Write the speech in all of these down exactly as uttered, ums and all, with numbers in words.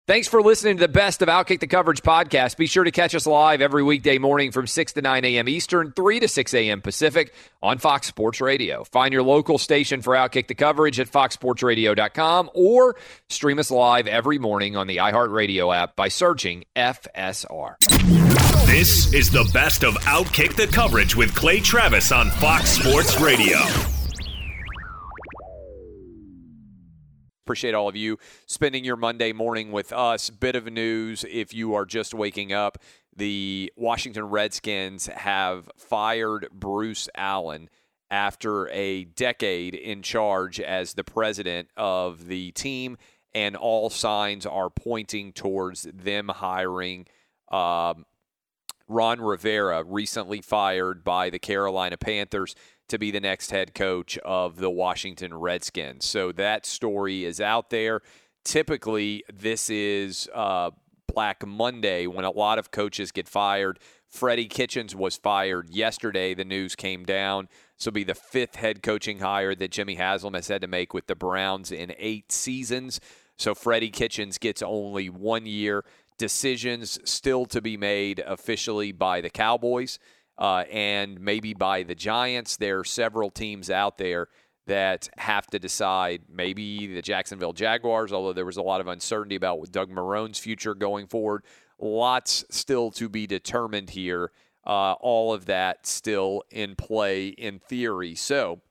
Thanks for listening to the best of Outkick the Coverage podcast. Be sure to catch us live every weekday morning from six to nine a.m. Eastern, three to six a.m. Pacific on Fox Sports Radio. Find your local station for Outkick the Coverage at fox sports radio dot com or stream us live every morning on the iHeartRadio app by searching F S R. This is the best of Outkick the Coverage with Clay Travis on Fox Sports Radio. Appreciate all of you spending your Monday morning with us. Bit of news if you are just waking up. The Washington Redskins have fired Bruce Allen after a decade in charge as the president of the team, and all signs are pointing towards them hiring um, Ron Rivera, recently fired by the Carolina Panthers, to be the next head coach of the Washington Redskins. So that story is out there. Typically, this is uh, Black Monday when a lot of coaches get fired. Freddie Kitchens was fired yesterday. The news came down. This will be the fifth head coaching hire that Jimmy Haslam has had to make with the Browns in eight seasons. So Freddie Kitchens gets only one year. Decisions still to be made officially by the Cowboys. Uh, and maybe by the Giants. There are several teams out there that have to decide. Maybe the Jacksonville Jaguars, although there was a lot of uncertainty about Doug Marrone's future going forward. Lots still to be determined here. Uh, all of that still in play in theory. So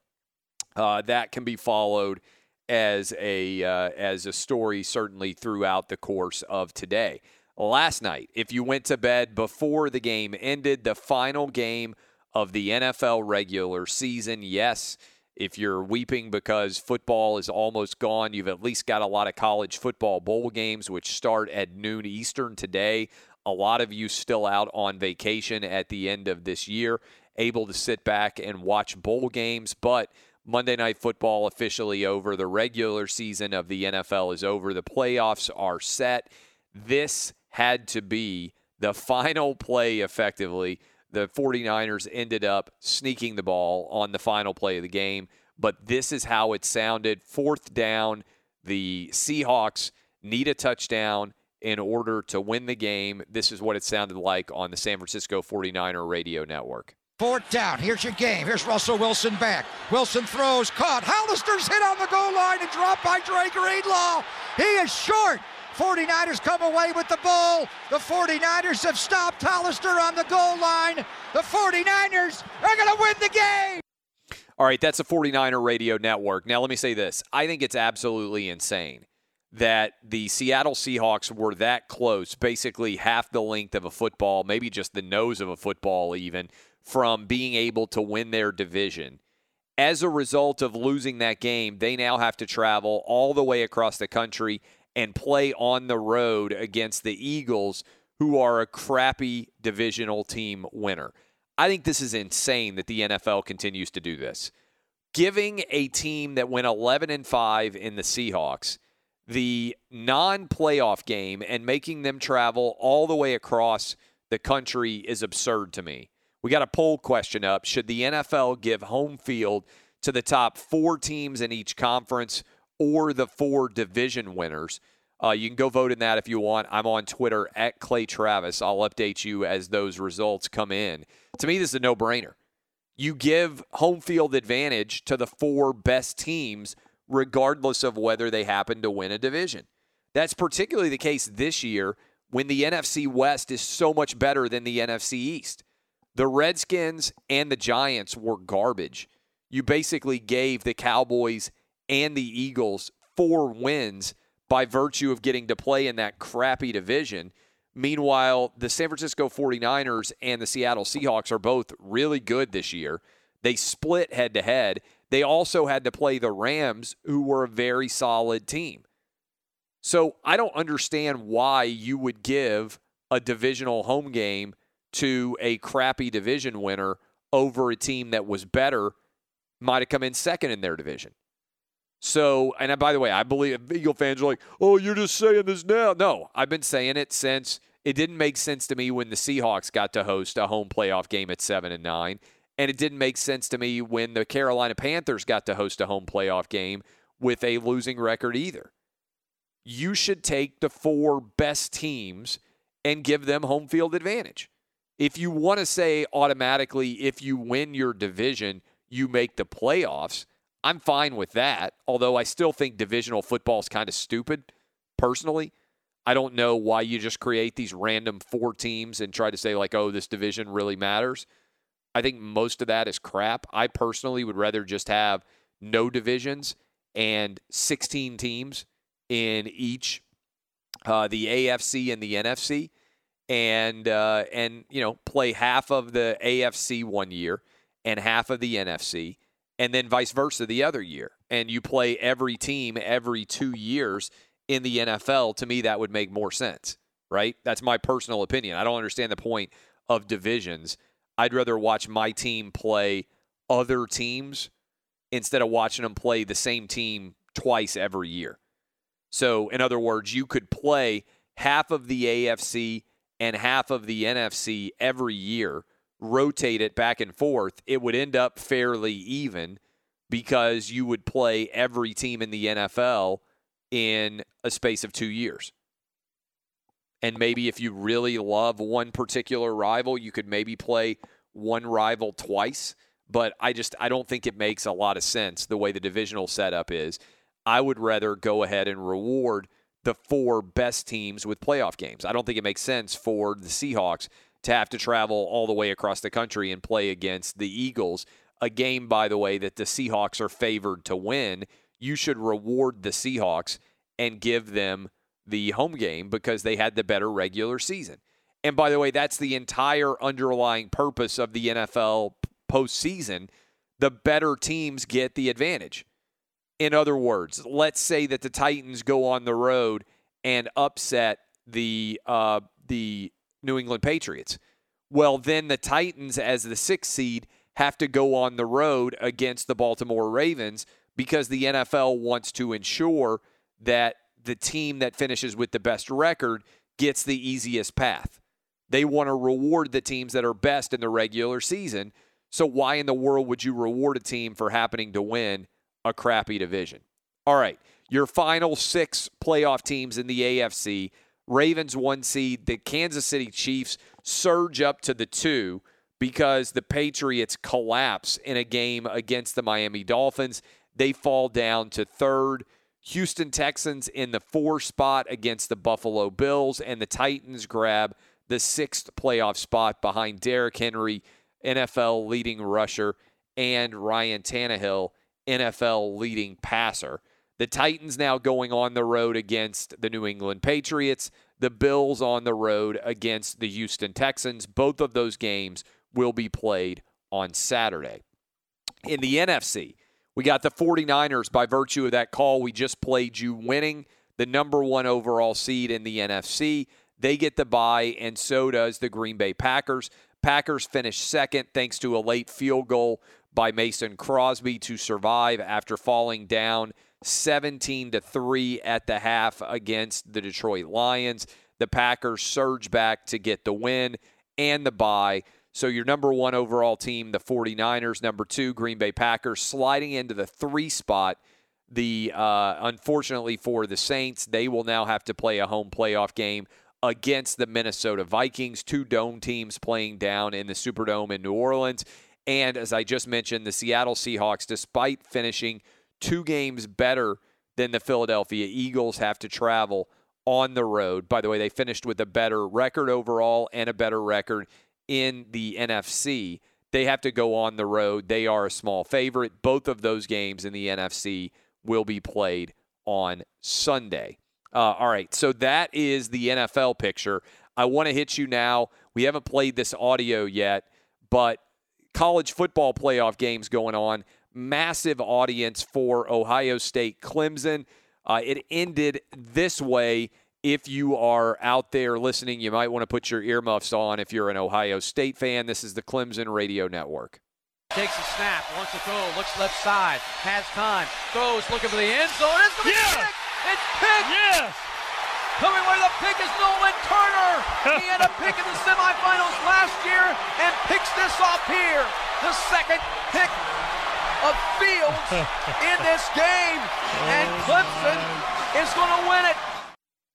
uh, that can be followed as a uh, as a story certainly throughout the course of today. Last night, if you went to bed before the game ended, the final game of the N F L regular season, yes, if you're weeping because football is almost gone, you've at least got a lot of college football bowl games, which start at noon Eastern today. A lot of you still out on vacation at the end of this year, able to sit back and watch bowl games, but Monday Night Football officially over. The regular season of the N F L is over. The playoffs are set. This had to be the final play effectively. The 49ers ended up sneaking the ball on the final play of the game, but this is how it sounded. Fourth down, the Seahawks need a touchdown in order to win the game. This is what it sounded like on the San Francisco 49er radio network. Fourth down. Here's your game. Here's Russell Wilson back. Wilson throws, caught. Hollister's hit on the goal line and dropped by Dre Greenlaw. He is short. 49ers come away with the ball. The 49ers have stopped Hollister on the goal line. The 49ers are going to win the game. All right, that's a 49er radio network. Now, let me say this. I think it's absolutely insane that the Seattle Seahawks were that close, basically half the length of a football, maybe just the nose of a football even, from being able to win their division. As a result of losing that game, they now have to travel all the way across the country and play on the road against the Eagles, who are a crappy divisional team winner. I think this is insane that the N F L continues to do this. Giving a team that went eleven and five in the Seahawks the non-playoff game and making them travel all the way across the country is absurd to me. We got a poll question up. Should the N F L give home field to the top four teams in each conference or the four division winners? Uh, you can go vote in that if you want. I'm on Twitter at Clay Travis. I'll update you as those results come in. To me, this is a no-brainer. You give home field advantage to the four best teams regardless of whether they happen to win a division. That's particularly the case this year when the N F C West is so much better than the N F C East. The Redskins and the Giants were garbage. You basically gave the Cowboys and the Eagles four wins by virtue of getting to play in that crappy division. Meanwhile, the San Francisco 49ers and the Seattle Seahawks are both really good this year. They split head-to-head. They also had to play the Rams, who were a very solid team. So I don't understand why you would give a divisional home game to a crappy division winner over a team that was better, might have come in second in their division. So, and by the way, I believe Eagle fans are like, oh, you're just saying this now. No, I've been saying it since it didn't make sense to me when the Seahawks got to host a home playoff game at seven and nine. And it didn't make sense to me when the Carolina Panthers got to host a home playoff game with a losing record either. you should take the four best teams and give them home field advantage. If you want to say automatically, if you win your division, you make the playoffs, I'm fine with that, although I still think divisional football is kind of stupid, personally. I don't know why you just create these random four teams and try to say, like, oh, this division really matters. I think most of that is crap. I personally would rather just have no divisions and sixteen teams in each, uh, the A F C and the N F C, and, uh, and you know, play half of the A F C one year and half of the N F C, and then vice versa the other year. And you play every team every two years in the N F L. To me, that would make more sense, right? That's my personal opinion. I don't understand the point of divisions. I'd rather watch my team play other teams instead of watching them play the same team twice every year. So, in other words, you could play half of the A F C and half of the N F C every year, rotate it back and forth. It would end up fairly even because you would play every team in the N F L in a space of two years. And maybe if you really love one particular rival, you could maybe play one rival twice. But I just I don't think it makes a lot of sense the way the divisional setup is. I would rather go ahead and reward the four best teams with playoff games. I don't think it makes sense for the Seahawks to have to travel all the way across the country and play against the Eagles, a game, by the way, that the Seahawks are favored to win. You should reward the Seahawks and give them the home game because they had the better regular season. And by the way, that's the entire underlying purpose of the N F L postseason. The better teams get the advantage. In other words, let's say that the Titans go on the road and upset the uh, the New England Patriots. Well, then the Titans, as the sixth seed, have to go on the road against the Baltimore Ravens because the N F L wants to ensure that the team that finishes with the best record gets the easiest path. They want to reward the teams that are best in the regular season. So why in the world would you reward a team for happening to win a crappy division? All right, your final six playoff teams in the A F C. Ravens one seed. The Kansas City Chiefs surge up to the two because the Patriots collapse in a game against the Miami Dolphins. They fall down to third. Houston Texans in the four spot against the Buffalo Bills, and the Titans grab the sixth playoff spot behind Derrick Henry, N F L leading rusher, and Ryan Tannehill, N F L leading passer. The Titans now going on the road against the New England Patriots. The Bills on the road against the Houston Texans. Both of those games will be played on Saturday. In the N F C, we got the 49ers by virtue of that call we just played you winning the number one overall seed in the N F C. They get the bye, and so does the Green Bay Packers. Packers finish second thanks to a late field goal by Mason Crosby to survive after falling down seventeen to three at the half against the Detroit Lions. The Packers surge back to get the win and the bye. So your number one overall team, the 49ers, number two, Green Bay Packers, sliding into the three spot. The uh, unfortunately for the Saints, they will now have to play a home playoff game against the Minnesota Vikings, two dome teams playing down in the Superdome in New Orleans. And as I just mentioned, the Seattle Seahawks, despite finishing two games better than the Philadelphia Eagles, have to travel on the road. By the way, they finished with a better record overall and a better record in the N F C. They have to go on the road. They are a small favorite. Both of those games in the N F C will be played on Sunday. Uh, all right, so that is the N F L picture. I want to hit you now. We haven't played this audio yet, but college football playoff games going on. Massive audience for Ohio State Clemson. Uh, it ended this way. If you are out there listening, you might want to put your earmuffs on if you're an Ohio State fan. This is the Clemson Radio Network. Takes a snap, wants to throw, looks left side, has time, throws, looking for the end zone. It's going to be yes! picked. It's picked. Yes. Coming where the pick is Nolan Turner. He had a pick in the semifinals last year and picks this off here. The second pick of Fields in this game. And Clemson is going to win it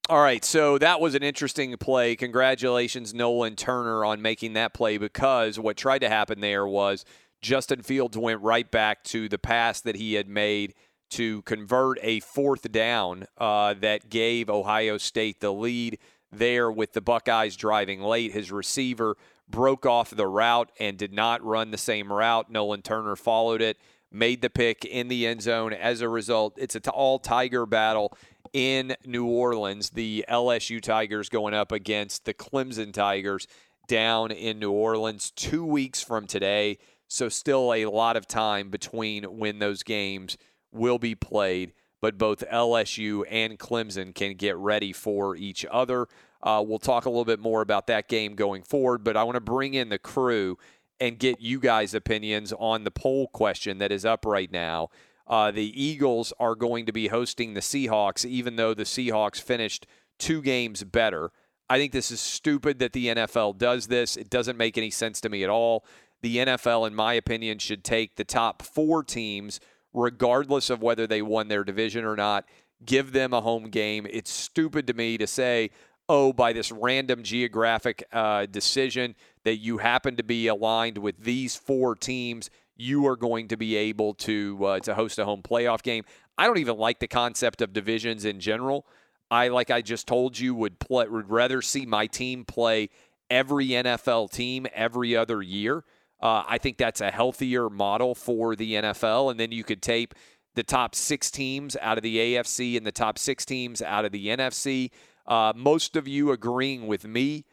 All right, so that was an interesting play. Congratulations, Nolan Turner, on making that play, because what tried to happen there was Justin Fields went right back to the pass that he had made to convert a fourth down uh, that gave Ohio State the lead there with the Buckeyes driving late. His receiver broke off the route and did not run the same route. Nolan Turner followed it, made the pick in the end zone. As a result, it's an all-Tiger battle in New Orleans. The L S U Tigers going up against the Clemson Tigers down in New Orleans two weeks from today. So still a lot of time between when those games will be played. But both L S U and Clemson can get ready for each other. Uh, we'll talk a little bit more about that game going forward. But I want to bring in the crew and get you guys' opinions on the poll question that is up right now. Uh, the Eagles are going to be hosting the Seahawks, even though the Seahawks finished two games better. I think this is stupid that the N F L does this. It doesn't make any sense to me at all. The N F L, in my opinion, should take the top four teams, regardless of whether they won their division or not, give them a home game. It's stupid to me to say, oh, by this random geographic uh, decision that you happen to be aligned with these four teams, you are going to be able to uh, to host a home playoff game. I don't even like the concept of divisions in general. I, like I just told you, would play, would rather see my team play every N F L team every other year. Uh, I think that's a healthier model for the N F L. And then you could tape the top six teams out of the A F C and the top six teams out of the N F C. Uh, most of you agreeing with me.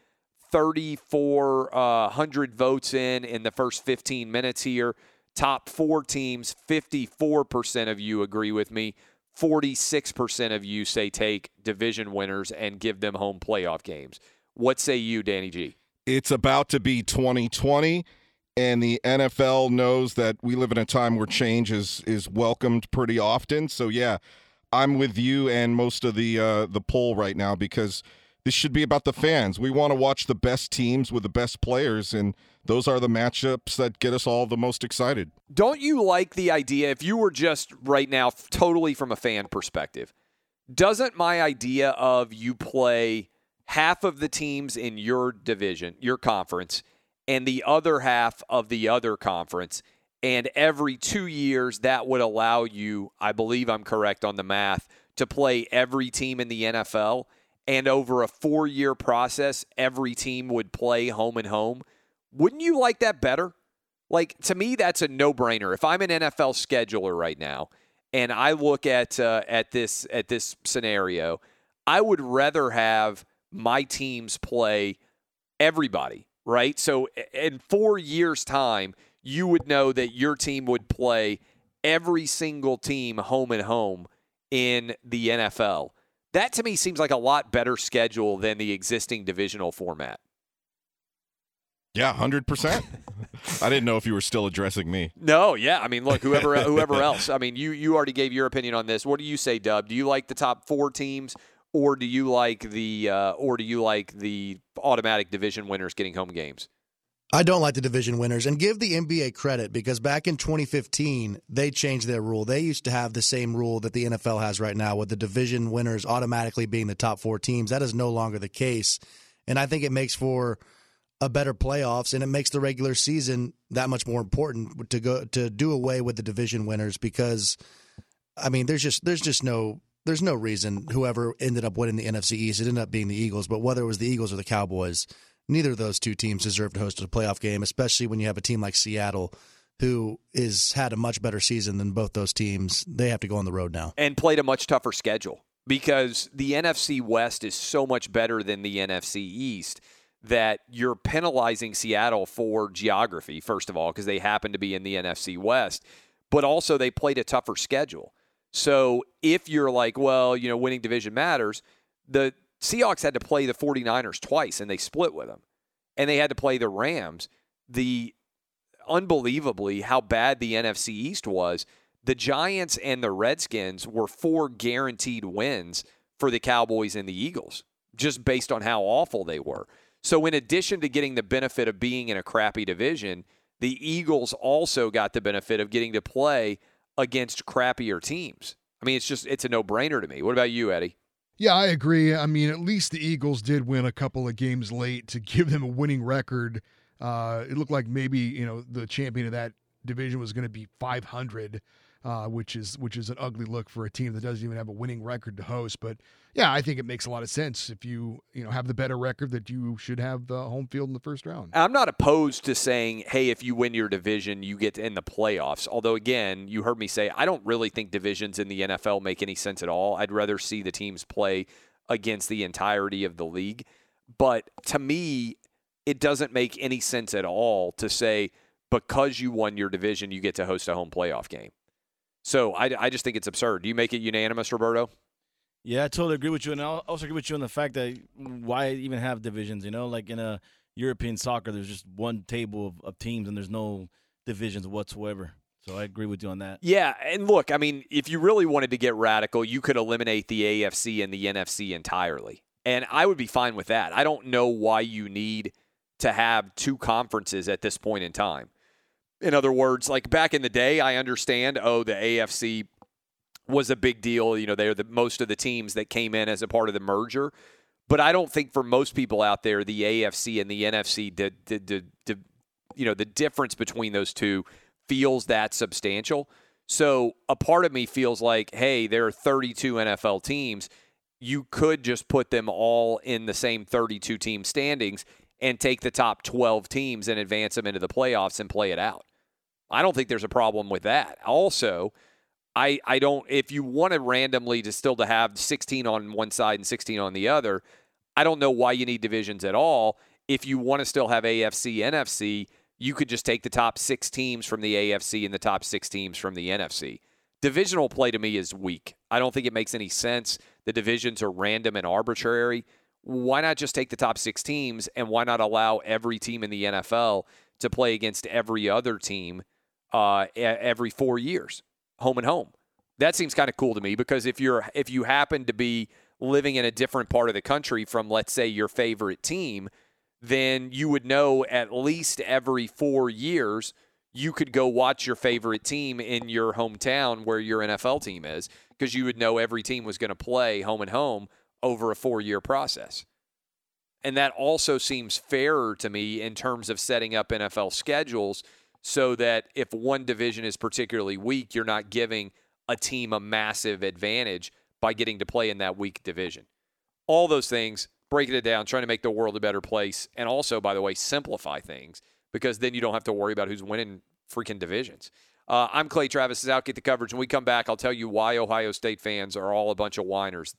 thirty-four hundred votes in in the first fifteen minutes here. Top four teams, fifty-four percent of you agree with me. forty-six percent of you say take division winners and give them home playoff games. What say you, Danny G? It's about to be twenty twenty, and the N F L knows that we live in a time where change is is welcomed pretty often. So, yeah, I'm with you and most of the uh, the poll right now, because this should be about the fans. We want to watch the best teams with the best players, and those are the matchups that get us all the most excited. Don't you like the idea, if you were just right now totally from a fan perspective, doesn't my idea of you play half of the teams in your division, your conference, and the other half of the other conference, and every two years that would allow you, I believe I'm correct on the math, to play every team in the N F L, and over a four-year process, every team would play home and home? Wouldn't you like that better? Like, to me, that's a no-brainer. If I'm an N F L scheduler right now, and I look at uh, at this at this scenario, I would rather have my teams play everybody, right? So in four years' time, you would know that your team would play every single team home and home in the N F L. That, to me, seems like a lot better schedule than the existing divisional format. Yeah, one hundred percent. I didn't know if you were still addressing me. No, yeah. I mean, look, whoever whoever else. I mean, you you already gave your opinion on this. What do you say, Dub? Do you like the top four teams, or do you like the uh, or do you like the automatic division winners getting home games? I don't like the division winners, and give the N B A credit, because back in twenty fifteen, they changed their rule. They used to have the same rule that the N F L has right now, with the division winners automatically being the top four teams. That is no longer the case, and I think it makes for a better playoffs, and it makes the regular season that much more important to go to do away with the division winners, because, I mean, there's just there's just no there's no reason whoever ended up winning the N F C East, it ended up being the Eagles, but whether it was the Eagles or the Cowboys, neither of those two teams deserve to host a playoff game, especially when you have a team like Seattle, who is had a much better season than both those teams. They have to go on the road now. And played a much tougher schedule, because the N F C West is so much better than the N F C East that you're penalizing Seattle for geography, first of all, because they happen to be in the N F C West, but also they played a tougher schedule. So if you're like, well, you know, winning division matters, the Seahawks had to play the 49ers twice, and they split with them. And they had to play the Rams. The unbelievably how bad the N F C East was, the Giants and the Redskins were four guaranteed wins for the Cowboys and the Eagles, just based on how awful they were. So in addition to getting the benefit of being in a crappy division, the Eagles also got the benefit of getting to play against crappier teams. I mean, it's just it's a no-brainer to me. What about you, Eddie? Yeah, I agree. I mean, at least the Eagles did win a couple of games late to give them a winning record. Uh, it looked like maybe, you know, the champion of that division was going to be five hundred, uh, which is which is an ugly look for a team that doesn't even have a winning record to host. But yeah, I think it makes a lot of sense. If you you know have the better record, that you should have the home field in the first round. I'm not opposed to saying, hey, if you win your division, you get in the playoffs. Although, again, you heard me say I don't really think divisions in the N F L make any sense at all. I'd rather see the teams play against the entirety of the league. But to me, it doesn't make any sense at all to say because you won your division, you get to host a home playoff game. So I, I just think it's absurd. Do you make it unanimous, Roberto? Yeah, I totally agree with you. And I also agree with you on the fact that why even have divisions, you know? Like in a European soccer, there's just one table of, of teams and there's no divisions whatsoever. So I agree with you on that. Yeah, and look, I mean, if you really wanted to get radical, you could eliminate the A F C and the N F C entirely. And I would be fine with that. I don't know why you need to have two conferences at this point in time. In other words, like back in the day, I understand, oh, the A F C was a big deal. You know, they're the most of the teams that came in as a part of the merger. But I don't think for most people out there, the A F C and the N F C, did, did, did, did, you know, the difference between those two feels that substantial. So a part of me feels like, hey, there are thirty-two N F L teams. You could just put them all in the same thirty-two team standings and take the top twelve teams and advance them into the playoffs and play it out. I don't think there's a problem with that. Also, I I don't, if you wanted randomly to still to have sixteen on one side and sixteen on the other, I don't know why you need divisions at all. If you want to still have A F C, N F C, you could just take the top six teams from the A F C and the top six teams from the N F C. Divisional play to me is weak. I don't think it makes any sense. The divisions are random and arbitrary. Why not just take the top six teams, and why not allow every team in the N F L to play against every other team uh, every four years, home and home? That seems kind of cool to me, because if you're if you happen to be living in a different part of the country from, let's say, your favorite team, then you would know at least every four years you could go watch your favorite team in your hometown where your N F L team is, because you would know every team was going to play home and home over a four-year process. And that also seems fairer to me in terms of setting up N F L schedules, so that if one division is particularly weak, you're not giving a team a massive advantage by getting to play in that weak division. All those things, breaking it down, trying to make the world a better place, and also, by the way, simplify things, because then you don't have to worry about who's winning freaking divisions. Uh, I'm Clay Travis. This is Outkick the Coverage. When we come back, I'll tell you why Ohio State fans are all a bunch of whiners.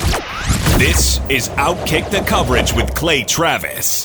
This is Outkick the Coverage with Clay Travis.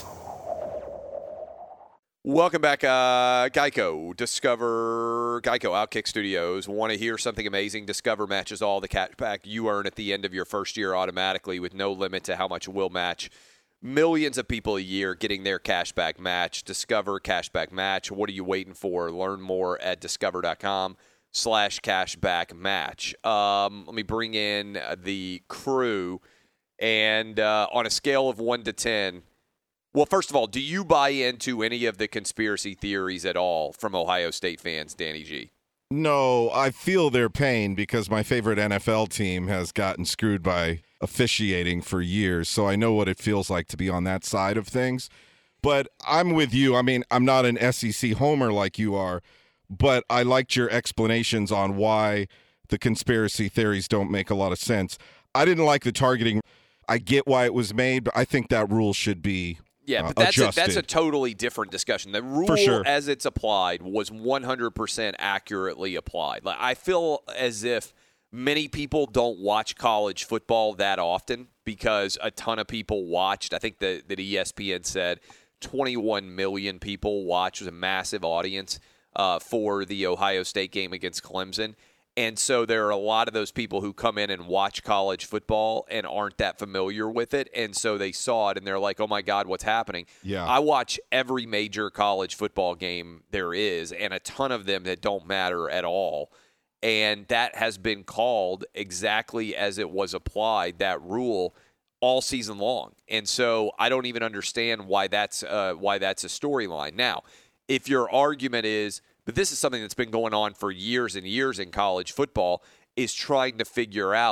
Welcome back, uh, Geico. Discover Geico Outkick Studios. Want to hear something amazing? Discover matches all the cash back you earn at the end of your first year automatically, with no limit to how much will match. Millions of people a year getting their cashback match. Discover Cashback Match. What are you waiting for? Learn more at discover.com slash cashback match. Um, let me bring in the crew. And uh, on a scale of one to ten, well, first of all, do you buy into any of the conspiracy theories at all from Ohio State fans, Danny G? No, I feel their pain, because my favorite N F L team has gotten screwed by officiating for years, so I know what it feels like to be on that side of things. But I'm with you. I mean, I'm not an S E C homer like you are, but I liked your explanations on why the conspiracy theories don't make a lot of sense. I didn't like the targeting. I get why it was made, but I think that rule should be Yeah, but uh, that's a, adjusted. that's a totally different discussion. The rule sure. as it's applied was one hundred percent accurately applied. Like, I feel as if many people don't watch college football that often, because a ton of people watched. I think that, that E S P N said twenty-one million people watched. It was a massive audience uh, for the Ohio State game against Clemson. And so there are a lot of those people who come in and watch college football and aren't that familiar with it. And so they saw it and they're like, oh, my God, what's happening? Yeah. I watch every major college football game there is, and a ton of them that don't matter at all. And that has been called exactly as it was applied, that rule, all season long. And so I don't even understand why that's uh, why that's a storyline. Now, if your argument is, but this is something that's been going on for years and years in college football, is trying to figure out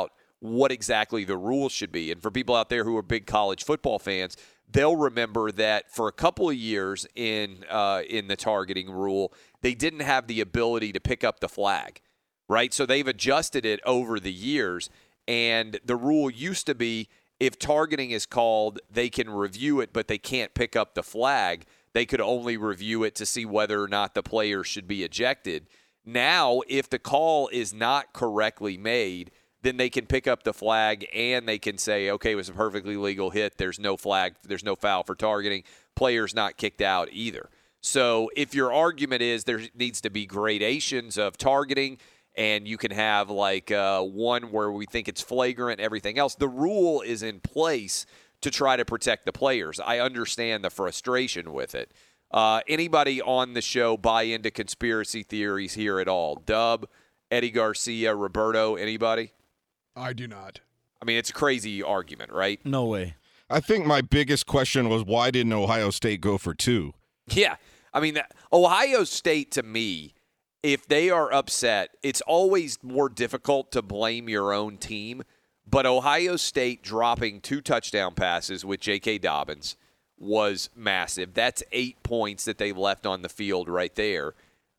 what exactly the rules should be. And for people out there who are big college football fans, they'll remember that for a couple of years in uh, in the targeting rule, they didn't have the ability to pick up the flag, right? So they've adjusted it over the years, and the rule used to be if targeting is called, they can review it, but they can't pick up the flag. They could only review it to see whether or not the player should be ejected. Now, if the call is not correctly made, then they can pick up the flag and they can say, okay, it was a perfectly legal hit. There's no flag. There's no foul for targeting. Player's not kicked out either. So if your argument is there needs to be gradations of targeting and you can have like uh, one where we think it's flagrant, everything else, the rule is in place to try to protect the players. I understand the frustration with it. Uh, anybody on the show buy into conspiracy theories here at all? Dub, Eddie Garcia, Roberto, anybody? I do not. I mean, it's a crazy argument, right? No way. I think my biggest question was why didn't Ohio State go for two? Yeah. I mean, Ohio State, to me, if they are upset, it's always more difficult to blame your own team. But Ohio State dropping two touchdown passes with J K. Dobbins was massive. That's eight points that they left on the field right there.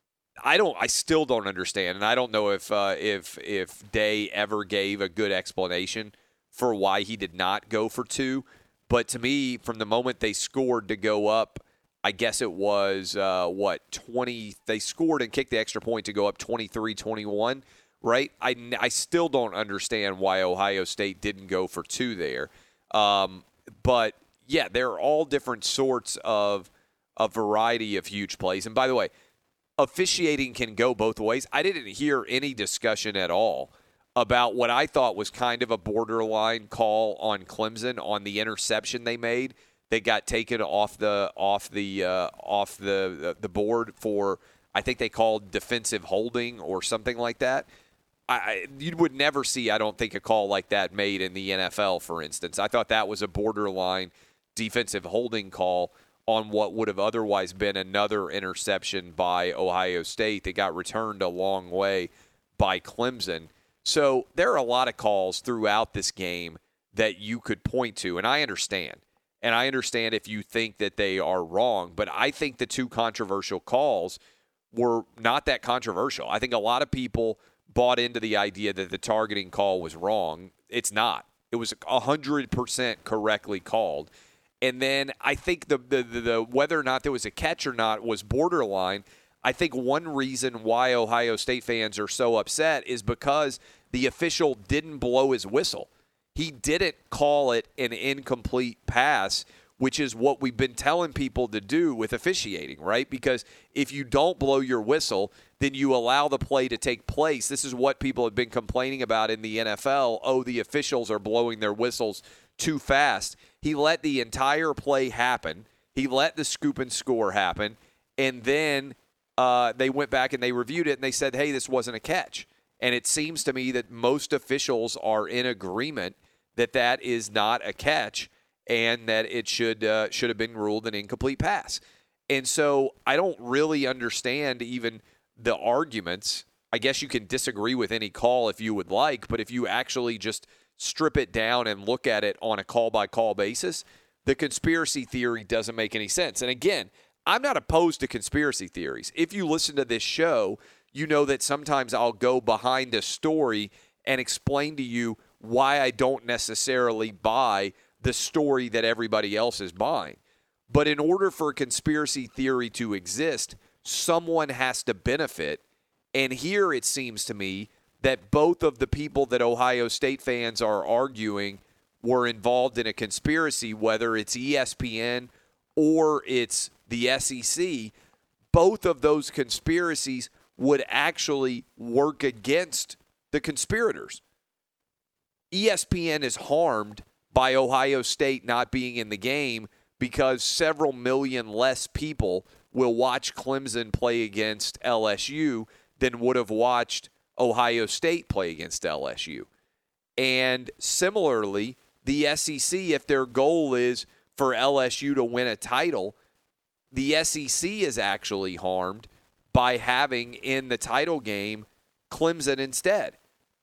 I don't. I still don't understand, and I don't know if uh, if if Day ever gave a good explanation for why he did not go for two. But to me, from the moment they scored to go up, I guess it was uh, what twenty. They scored and kicked the extra point to go up twenty-three twenty-one. Right? I, I still don't understand why Ohio State didn't go for two there. Um, but yeah, there are all different sorts of a variety of huge plays. And by the way, officiating can go both ways. I didn't hear any discussion at all about what I thought was kind of a borderline call on Clemson on the interception they made. They got taken off the off the uh, off the, the the board for, I think they called defensive holding or something like that. I, you would never see, I don't think, a call like that made in the N F L, for instance. I thought that was a borderline defensive holding call on what would have otherwise been another interception by Ohio State that got returned a long way by Clemson. So there are a lot of calls throughout this game that you could point to, and I understand. And I understand if you think that they are wrong, but I think the two controversial calls were not that controversial. I think a lot of people bought into the idea that the targeting call was wrong. It's not. It was one hundred percent correctly called. And then I think the, the, the, the whether or not there was a catch or not was borderline. I think one reason why Ohio State fans are so upset is because the official didn't blow his whistle. He didn't call it an incomplete pass, which is what we've been telling people to do with officiating, right? Because if you don't blow your whistle, then you allow the play to take place. This is what people have been complaining about in the N F L. Oh, the officials are blowing their whistles too fast. He let the entire play happen. He let the scoop and score happen. And then uh, they went back and they reviewed it and they said, hey, this wasn't a catch. And it seems to me that most officials are in agreement that that is not a catch and that it should uh, should have been ruled an incomplete pass. And so I don't really understand even the arguments. I guess you can disagree with any call if you would like, but if you actually just strip it down and look at it on a call-by-call basis, the conspiracy theory doesn't make any sense. And again, I'm not opposed to conspiracy theories. If you listen to this show, you know that sometimes I'll go behind a story and explain to you why I don't necessarily buy the story that everybody else is buying. But in order for a conspiracy theory to exist, someone has to benefit. And here it seems to me that both of the people that Ohio State fans are arguing were involved in a conspiracy, whether it's E S P N or it's the S E C, both of those conspiracies would actually work against the conspirators. E S P N is harmed by Ohio State not being in the game because several million less people will watch Clemson play against L S U than would have watched Ohio State play against L S U. And similarly, the S E C, if their goal is for L S U to win a title, the S E C is actually harmed by having in the title game Clemson instead.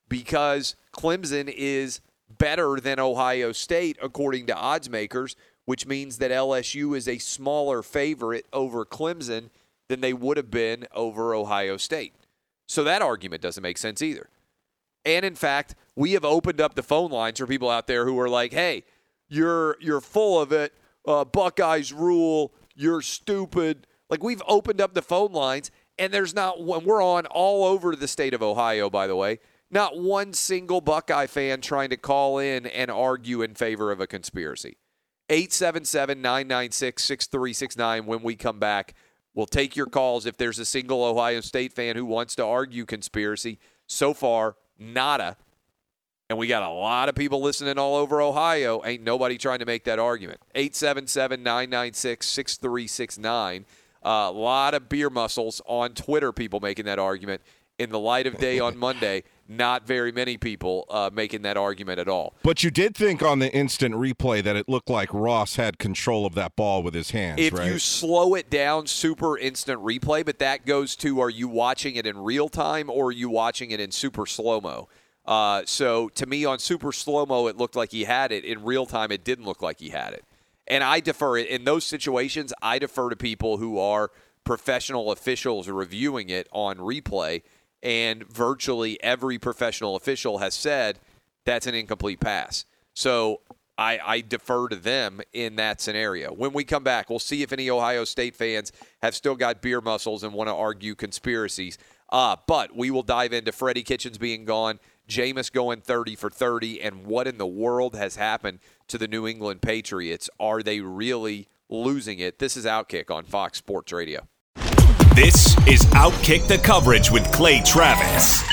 because Clemson is better than Ohio State, according to odds makers, which means that L S U is a smaller favorite over Clemson than they would have been over Ohio State. So that argument doesn't make sense either. And in fact, we have opened up the phone lines for people out there who are like, hey, you're you're full of it. Uh, Buckeyes rule. You're stupid. Like, we've opened up the phone lines, and there's not one. We're on all over the state of Ohio, by the way. Not one single Buckeye fan trying to call in and argue in favor of a conspiracy. eight seven seven, nine nine six, six three six nine when we come back. We'll take your calls if there's a single Ohio State fan who wants to argue conspiracy. So far, nada. And we got a lot of people listening all over Ohio. Ain't nobody trying to make that argument. eight seven seven, nine nine six, six three six nine. A uh, lot of beer muscles on Twitter, people making that argument. In the light of day on Monday, not very many people uh, making that argument at all. But you did think on the instant replay that it looked like Ross had control of that ball with his hands, if right? you slow it down, super instant replay, but that goes to, are you watching it in real time or are you watching it in super slow-mo? Uh, so to me, on super slow-mo, it looked like he had it. In real time, it didn't look like he had it. And I defer it. In those situations, I defer to people who are professional officials reviewing it on replay. And virtually every professional official has said that's an incomplete pass. So I, I defer to them in that scenario. When we come back, we'll see if any Ohio State fans have still got beer muscles and want to argue conspiracies. Uh, but we will dive into Freddie Kitchens being gone, Jameis going thirty for thirty, and what in the world has happened to the New England Patriots. Are they really losing it? This is Outkick on Fox Sports Radio. This is Outkick the Coverage with Clay Travis.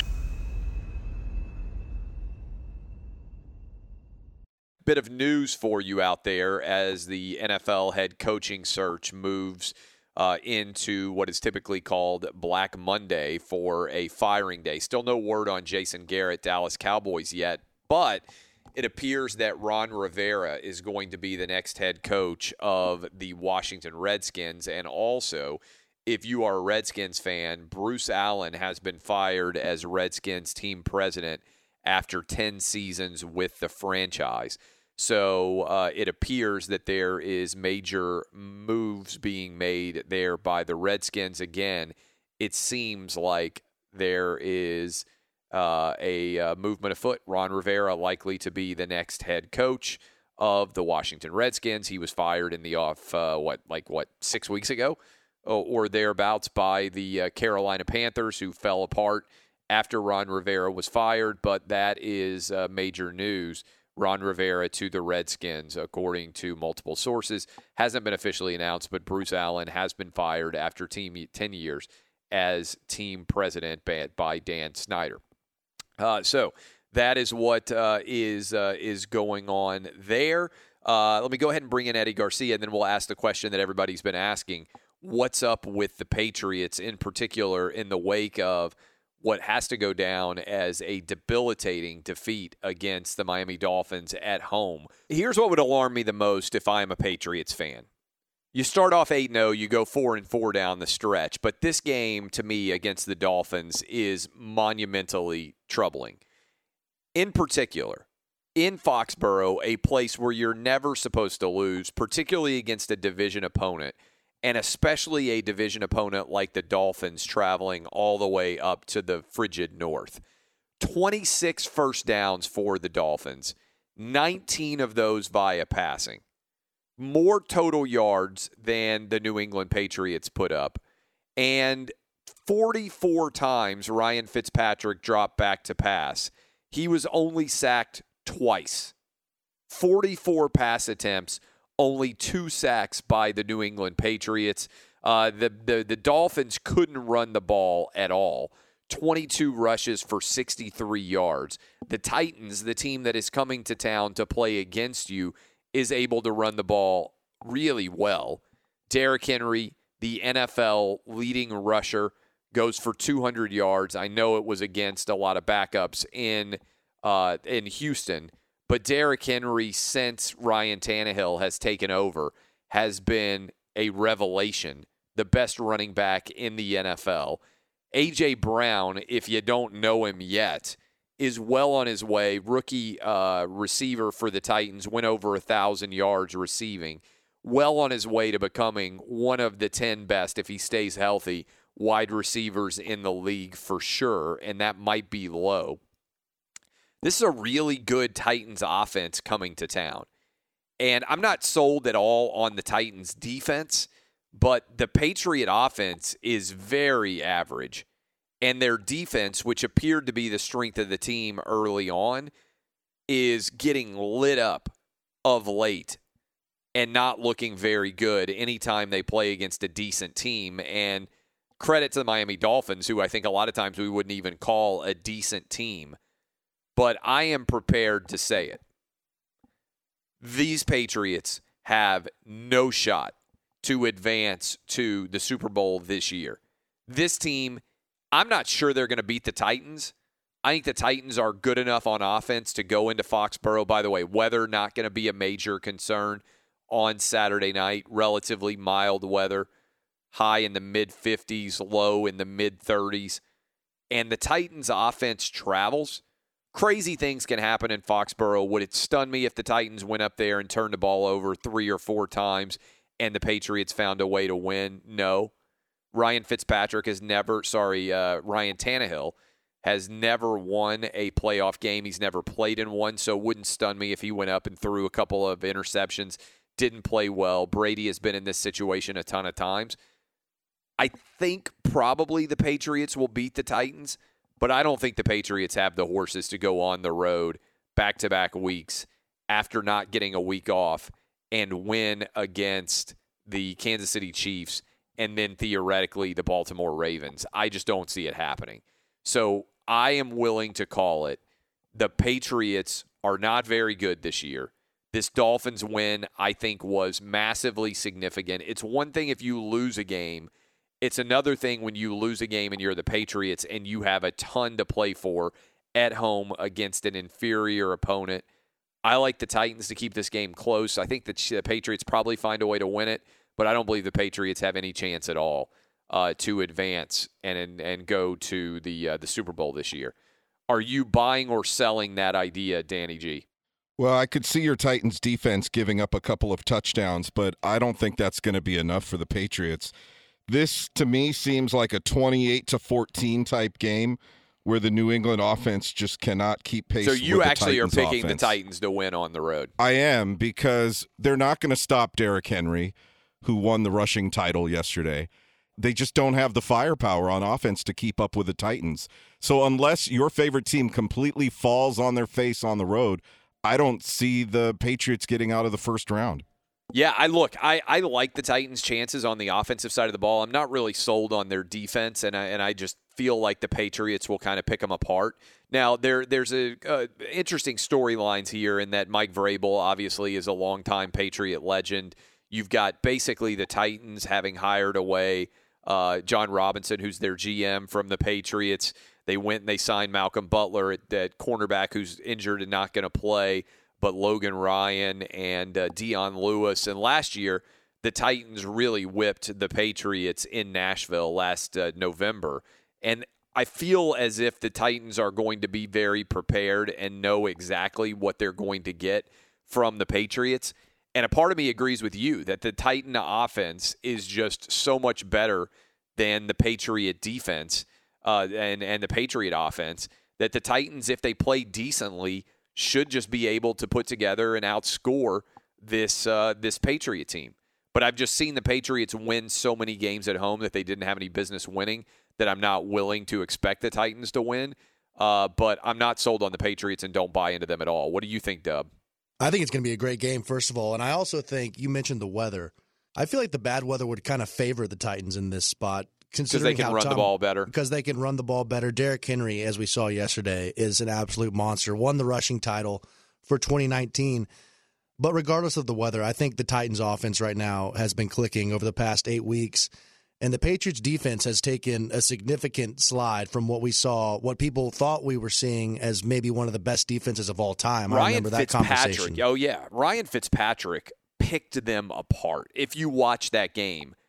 Bit of news for you out there as the N F L head coaching search moves uh, into what is typically called Black Monday for a firing day. Still no word on Jason Garrett, Dallas Cowboys yet, but it appears that Ron Rivera is going to be the next head coach of the Washington Redskins. And also, if you are a Redskins fan, Bruce Allen has been fired as Redskins team president after ten seasons with the franchise. So uh, it appears that there is major moves being made there by the Redskins. Again, it seems like there is uh, a uh, movement afoot. Ron Rivera likely to be the next head coach of the Washington Redskins. He was fired in the off, uh, what, like, what, six weeks ago? Or thereabouts by the uh, Carolina Panthers, who fell apart after Ron Rivera was fired. But that is uh, major news. Ron Rivera to the Redskins, according to multiple sources. Hasn't been officially announced, but Bruce Allen has been fired after team ten years as team president by Dan Snyder. Uh, so that is what uh, is uh, is going on there. Uh, let me go ahead and bring in Eddie Garcia, and then we'll ask the question that everybody's been asking. What's up with the Patriots in particular in the wake of what has to go down as a debilitating defeat against the Miami Dolphins at home? Here's what would alarm me the most if I'm a Patriots fan. You start off eight and oh, you go four and four down the stretch, but this game to me against the Dolphins is monumentally troubling. In particular, in Foxborough, a place where you're never supposed to lose, particularly against a division opponent, and especially a division opponent like the Dolphins traveling all the way up to the frigid north. twenty-six first downs for the Dolphins, nineteen of those via passing. More total yards than the New England Patriots put up. And forty-four times Ryan Fitzpatrick dropped back to pass. He was only sacked twice. forty-four pass attempts, only two sacks by the New England Patriots. Uh, the, the, the Dolphins couldn't run the ball at all. twenty-two rushes for sixty-three yards. The Titans, the team that is coming to town to play against you, is able to run the ball really well. Derrick Henry, the N F L leading rusher, goes for two hundred yards. I know it was against a lot of backups in uh, in Houston, but Derrick Henry, since Ryan Tannehill has taken over, has been a revelation, the best running back in the N F L. A J. Brown, if you don't know him yet, is well on his way. Rookie uh, receiver for the Titans, went over one thousand yards receiving. Well on his way to becoming one of the ten best, if he stays healthy, wide receivers in the league for sure, and that might be low. This is a really good Titans offense coming to town. And I'm not sold at all on the Titans defense, but the Patriot offense is very average. And their defense, which appeared to be the strength of the team early on, is getting lit up of late and not looking very good anytime they play against a decent team. And credit to the Miami Dolphins, who I think a lot of times we wouldn't even call a decent team. But I am prepared to say it. These Patriots have no shot to advance to the Super Bowl this year. This team, I'm not sure they're going to beat the Titans. I think the Titans are good enough on offense to go into Foxborough. By the way, weather not going to be a major concern on Saturday night. Relatively mild weather, high in the mid fifties, low in the mid thirties. And the Titans' offense travels. Crazy things can happen in Foxborough. Would it stun me if the Titans went up there and turned the ball over three or four times and the Patriots found a way to win? No. Ryan Fitzpatrick has never, sorry, uh, Ryan Tannehill has never won a playoff game. He's never played in one, so it wouldn't stun me if he went up and threw a couple of interceptions, didn't play well. Brady has been in this situation a ton of times. I think probably the Patriots will beat the Titans, but I don't think the Patriots have the horses to go on the road back-to-back weeks after not getting a week off and win against the Kansas City Chiefs and then theoretically the Baltimore Ravens. I just don't see it happening. So I am willing to call it. The Patriots are not very good this year. This Dolphins win, I think, was massively significant. It's one thing if you lose a game. It's another thing when you lose a game and you're the Patriots and you have a ton to play for at home against an inferior opponent. I like the Titans to keep this game close. I think the Patriots probably find a way to win it, but I don't believe the Patriots have any chance at all uh, to advance and and, and go to the uh, the Super Bowl this year. Are you buying or selling that idea, Danny G? Well, I could see your Titans defense giving up a couple of touchdowns, but I don't think that's going to be enough for the Patriots. This, to me, seems like a twenty-eight to fourteen type game where the New England offense just cannot keep pace with the Titans So you actually are picking offense. the Titans to win on the road. I am, because they're not going to stop Derrick Henry, who won the rushing title yesterday. They just don't have the firepower on offense to keep up with the Titans. So unless your favorite team completely falls on their face on the road, I don't see the Patriots getting out of the first round. Yeah, I look, I, I like the Titans' chances on the offensive side of the ball. I'm not really sold on their defense, and I, and I just feel like the Patriots will kind of pick them apart. Now, there there's a uh, interesting storylines here in that Mike Vrabel obviously is a longtime Patriot legend. You've got basically the Titans having hired away uh, John Robinson, who's their G M from the Patriots. They went and they signed Malcolm Butler at, at cornerback, who's injured and not going to play, but Logan Ryan and uh, Dion Lewis. And last year, the Titans really whipped the Patriots in Nashville last uh, November. And I feel as if the Titans are going to be very prepared and know exactly what they're going to get from the Patriots. And a part of me agrees with you that the Titan offense is just so much better than the Patriot defense uh, and, and the Patriot offense that the Titans, if they play decently, should just be able to put together and outscore this uh, this Patriot team. But I've just seen the Patriots win so many games at home that they didn't have any business winning that I'm not willing to expect the Titans to win. Uh, but I'm not sold on the Patriots and don't buy into them at all. What do you think, Dub? I think it's going to be a great game, first of all. And I also think you mentioned the weather. I feel like the bad weather would kind of favor the Titans in this spot. Because they can run Tom, the ball better. Because they can run the ball better. Derrick Henry, as we saw yesterday, is an absolute monster. Won the rushing title for twenty nineteen. But regardless of the weather, I think the Titans' offense right now has been clicking over the past eight weeks. And the Patriots' defense has taken a significant slide from what we saw, what people thought we were seeing as maybe one of the best defenses of all time. Ryan I remember that conversation. Oh, yeah. Ryan Fitzpatrick picked them apart. If you watch that game,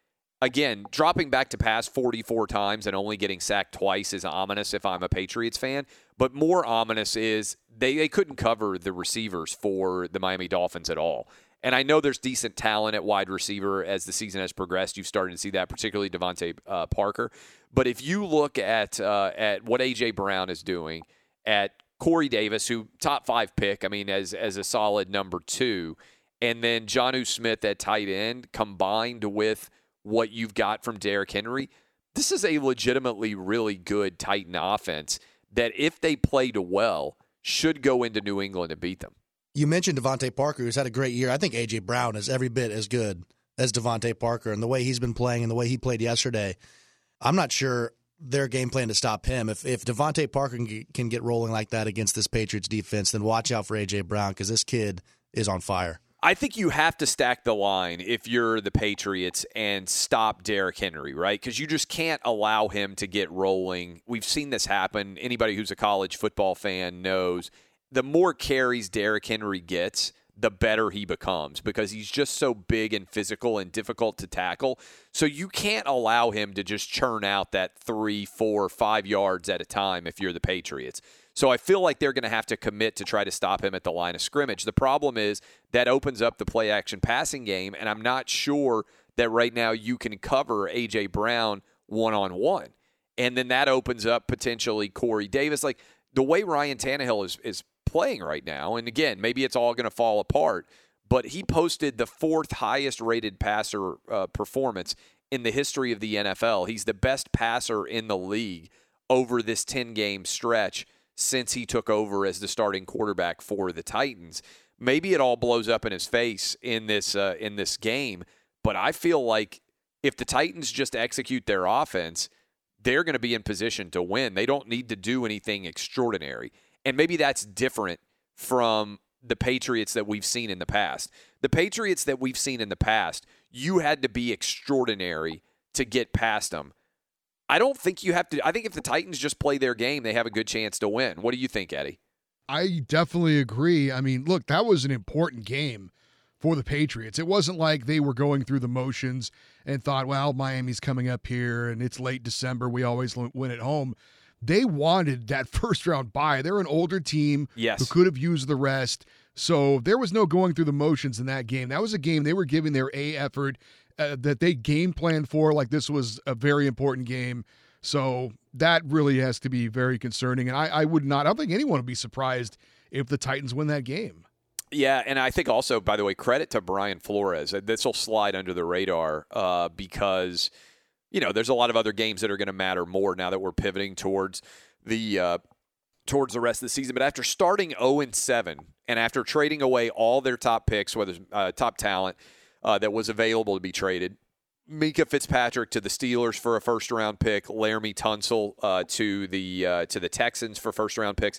again, dropping back to pass forty-four times and only getting sacked twice is ominous if I'm a Patriots fan. But more ominous is they, they couldn't cover the receivers for the Miami Dolphins at all. And I know there's decent talent at wide receiver as the season has progressed. You've started to see that, particularly Devontae uh, Parker. But if you look at uh, at what A J. Brown is doing, at Corey Davis, who top five pick, I mean, as as a solid number two, and then Jonnu Smith at tight end, combined with what you've got from Derrick Henry, this is a legitimately really good Titan offense that, if they played well, should go into New England and beat them. You mentioned Devontae Parker, who's had a great year. I think A J. Brown is every bit as good as Devontae Parker, and the way he's been playing and the way he played yesterday, I'm not sure their game plan to stop him. If if Devontae Parker can, can get rolling like that against this Patriots defense, then watch out for A J. Brown, because this kid is on fire. I think you have to stack the line if you're the Patriots and stop Derrick Henry, right? Because you just can't allow him to get rolling. We've seen this happen. Anybody who's a college football fan knows the more carries Derrick Henry gets, the better he becomes, because he's just so big and physical and difficult to tackle. So you can't allow him to just churn out that three, four, five yards at a time if you're the Patriots. So I feel like they're going to have to commit to try to stop him at the line of scrimmage. The problem is that opens up the play-action passing game, and I'm not sure that right now you can cover A J. Brown one-on-one. And then that opens up potentially Corey Davis. Like, the way Ryan Tannehill is is playing right now, and again, maybe it's all going to fall apart, but he posted the fourth highest rated passer uh, performance in the history of the N F L. He's the best passer in the league over this ten-game stretch since he took over as the starting quarterback for the Titans. Maybe it all blows up in his face in this uh, in this game, but I feel like if the Titans just execute their offense, they're going to be in position to win. They don't need to do anything extraordinary. And maybe that's different from the Patriots that we've seen in the past. The Patriots that we've seen in the past, you had to be extraordinary to get past them. I don't think you have to. I think if the Titans just play their game, they have a good chance to win. What do you think, Eddie? I definitely agree. I mean, look, that was an important game for the Patriots. It wasn't like they were going through the motions and thought, well, Miami's coming up here and it's late December. We always win at home. They wanted that first round bye. They're an older team yes. who could have used the rest. So there was no going through the motions in that game. That was a game they were giving their A effort uh, that they game planned for. Like, this was a very important game. So that really has to be very concerning. And I, I would not, I don't think anyone would be surprised if the Titans win that game. Yeah, and I think also, by the way, credit to Brian Flores. This will slide under the radar uh, because – you know, there's a lot of other games that are going to matter more now that we're pivoting towards the uh, towards the rest of the season. But after starting oh and seven and after trading away all their top picks, whether uh, top talent uh, that was available to be traded, Minkah Fitzpatrick to the Steelers for a first round pick, Laramie Tunsil uh, to the uh, to the Texans for first round picks,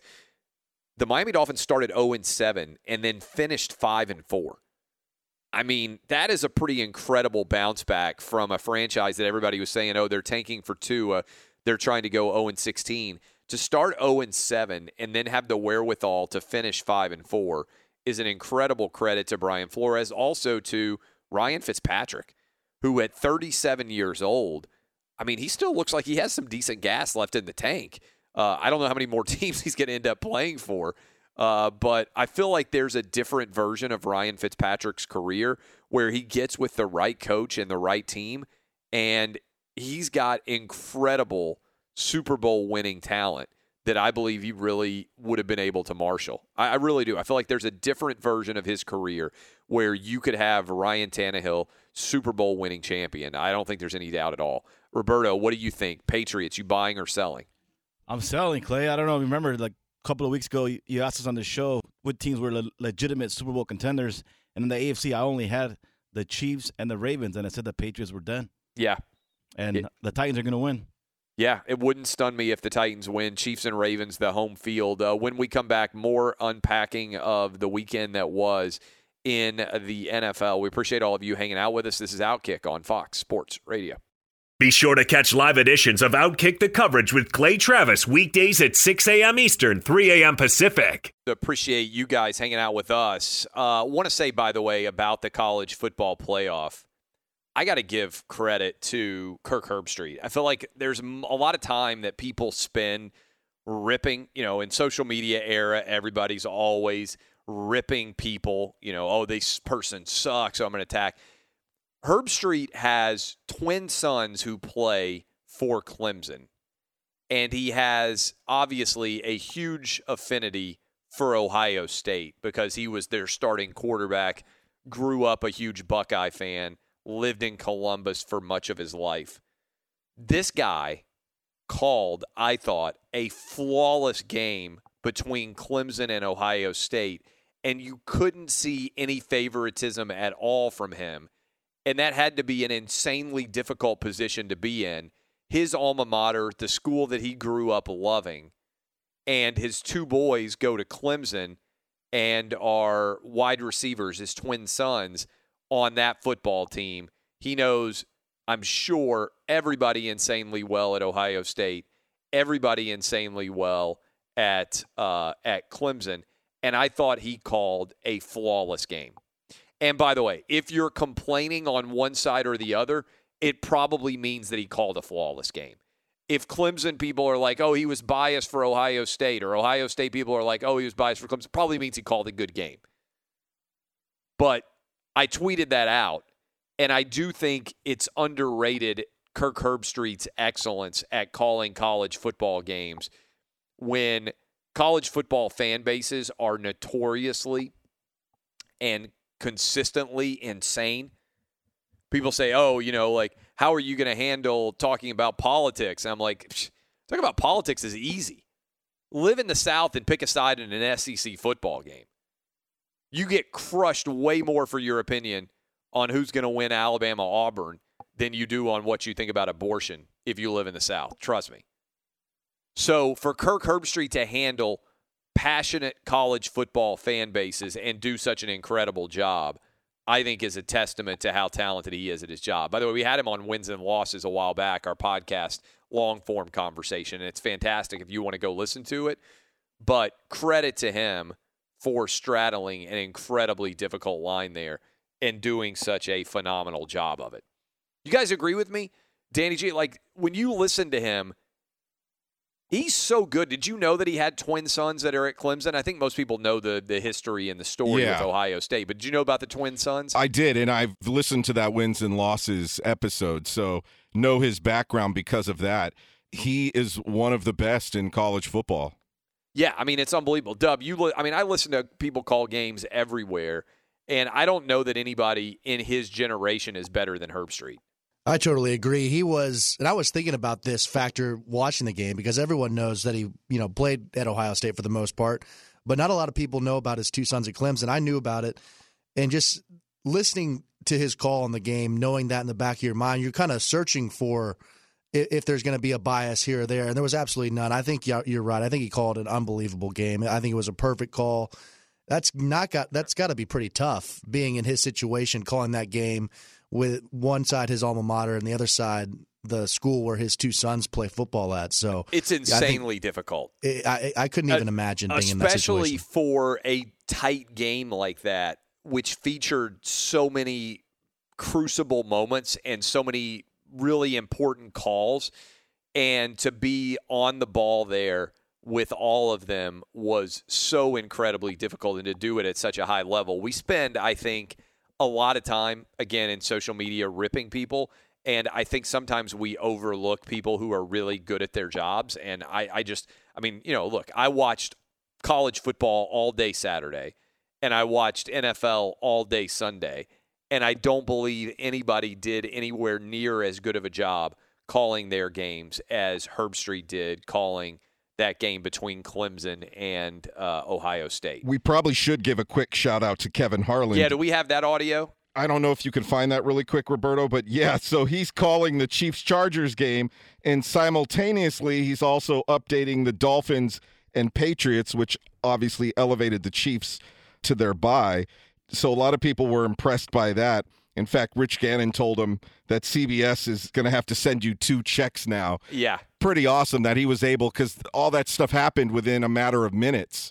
the Miami Dolphins started oh and seven and then finished five and four. I mean, that is a pretty incredible bounce back from a franchise that everybody was saying, oh, they're tanking for Tua, they're trying to go oh and sixteen. To start oh and seven and then have the wherewithal to finish five and four is an incredible credit to Brian Flores, also to Ryan Fitzpatrick, who at thirty-seven years old, I mean, he still looks like he has some decent gas left in the tank. Uh, I don't know how many more teams he's going to end up playing for. Uh, but I feel like there's a different version of Ryan Fitzpatrick's career where he gets with the right coach and the right team, and he's got incredible Super Bowl winning talent that I believe he really would have been able to marshal. I, I really do. I feel like there's a different version of his career where you could have Ryan Tannehill, Super Bowl winning champion. I don't think there's any doubt at all. Roberto, what do you think? Patriots, you buying or selling? I'm selling, Clay. I don't know. Remember, like, couple of weeks ago, you asked us on the show what teams were le- legitimate Super Bowl contenders. And in the A F C, I only had the Chiefs and the Ravens, and I said the Patriots were done. Yeah. And it, the Titans are going to win. Yeah, it wouldn't stun me if the Titans win. Chiefs and Ravens, the home field. Uh, when we come back, more unpacking of the weekend that was in the N F L. We appreciate all of you hanging out with us. This is Outkick on Fox Sports Radio. Be sure to catch live editions of Outkick the Coverage with Clay Travis weekdays at six a.m. Eastern, three a.m. Pacific. Appreciate you guys hanging out with us. I uh, want to say, by the way, about the college football playoff. I got to give credit to Kirk Herbstreit. I feel like there's a lot of time that people spend ripping, you know, in social media era, everybody's always ripping people, you know, oh, this person sucks, so I'm going to attack. Herbstreit has twin sons who play for Clemson, and he has obviously a huge affinity for Ohio State because he was their starting quarterback, grew up a huge Buckeye fan, lived in Columbus for much of his life. This guy called, I thought, a flawless game between Clemson and Ohio State, and you couldn't see any favoritism at all from him. And that had to be an insanely difficult position to be in. His alma mater, the school that he grew up loving, and his two boys go to Clemson and are wide receivers, his twin sons, on that football team. He knows, I'm sure, everybody insanely well at Ohio State, everybody insanely well at uh, at Clemson, and I thought he called a flawless game. And by the way, if you're complaining on one side or the other, it probably means that he called a flawless game. If Clemson people are like, oh, he was biased for Ohio State, or Ohio State people are like, oh, he was biased for Clemson, probably means he called a good game. But I tweeted that out, and I do think it's underrated, Kirk Herbstreit's excellence at calling college football games when college football fan bases are notoriously and consistently insane. People say, oh, you know, like, how are you going to handle talking about politics? And I'm like, talking about politics is easy. Live in the South and pick a side in an S E C football game. You get crushed way more for your opinion on who's going to win Alabama-Auburn than you do on what you think about abortion if you live in the South. Trust me. So for Kirk Herbstreit to handle passionate college football fan bases and do such an incredible job, I think is a testament to how talented he is at his job. By the way, we had him on Wins and Losses a while back, our podcast, long-form conversation, and it's fantastic if you want to go listen to it. But credit to him for straddling an incredibly difficult line there and doing such a phenomenal job of it. You guys agree with me? Danny G, like, when you listen to him, he's so good. Did you know that he had twin sons that are at Clemson? I think most people know the the history and the story Yeah. with Ohio State, but did you know about the twin sons? I did, and I've listened to that Wins and Losses episode, so know his background because of that. He is one of the best in college football. Yeah, I mean, it's unbelievable. Dub, you li- I mean, I listen to people call games everywhere, and I don't know that anybody in his generation is better than Herbstreit. I totally agree. He was, and I was thinking about this factor watching the game because everyone knows that he, you know, played at Ohio State for the most part, but not a lot of people know about his two sons at Clemson. I knew about it, and just listening to his call on the game, knowing that in the back of your mind, you're kind of searching for if, if there's going to be a bias here or there, and there was absolutely none. I think you're right. I think he called an unbelievable game. I think it was a perfect call. That's not got. That's got to be pretty tough being in his situation, calling that game with one side his alma mater and the other side the school where his two sons play football at. So it's insanely difficult. It, I, I couldn't even uh, imagine being in that situation. Especially for a tight game like that, which featured so many crucible moments and so many really important calls, and to be on the ball there with all of them was so incredibly difficult, and to do it at such a high level. We spend, I think, a lot of time, again, in social media ripping people, and I think sometimes we overlook people who are really good at their jobs. And I, I just, I mean, you know, look, I watched college football all day Saturday, and I watched N F L all day Sunday, and I don't believe anybody did anywhere near as good of a job calling their games as Herbstreit did calling that game between Clemson and uh, Ohio State. We probably should give a quick shout out to Kevin Harlan. Yeah, do we have that audio? I don't know if you can find that really quick, Roberto, but yeah, so he's calling the Chiefs-Chargers game, and simultaneously he's also updating the Dolphins and Patriots, which obviously elevated the Chiefs to their bye. So a lot of people were impressed by that. In fact, Rich Gannon told him that C B S is going to have to send you two checks now. Yeah. Pretty awesome that he was able, because all that stuff happened within a matter of minutes.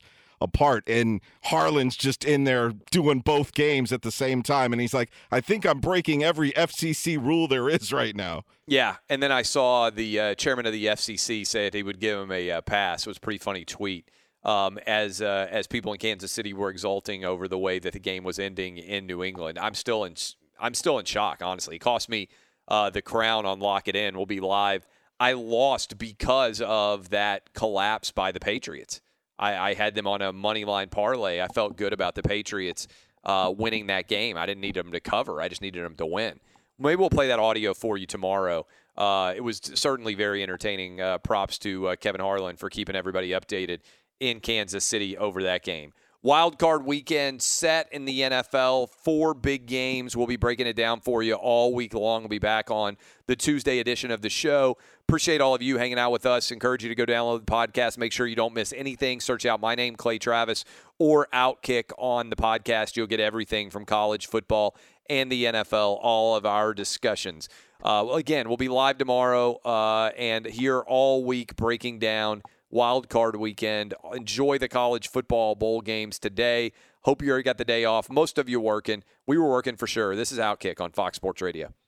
apart. And Harlan's just in there doing both games at the same time. And he's like, I think I'm breaking every F C C rule there is right now. Yeah, and then I saw the uh, chairman of the F C C said he would give him a uh, pass. It was a pretty funny tweet. Um, as uh, as people in Kansas City were exulting over the way that the game was ending in New England, I'm still in I'm still in shock. Honestly, it cost me uh, the crown on Lock It In. We'll be live. I lost because of that collapse by the Patriots. I, I had them on a money line parlay. I felt good about the Patriots uh, winning that game. I didn't need them to cover. I just needed them to win. Maybe we'll play that audio for you tomorrow. Uh, it was certainly very entertaining. Uh, props to uh, Kevin Harlan for keeping everybody updated in Kansas City over that game. Wild card weekend set in the N F L. Four big games. We'll be breaking it down for you all week long. We'll be back on the Tuesday edition of the show. Appreciate all of you hanging out with us. Encourage you to go download the podcast. Make sure you don't miss anything. Search out my name, Clay Travis, or Outkick on the podcast. You'll get everything from college football and the N F L, all of our discussions. Uh, again, we'll be live tomorrow uh, and here all week breaking down Wild Card Weekend. Enjoy the college football bowl games today. Hope you already got the day off. Most of you working. We were working for sure. This is Outkick on Fox Sports Radio.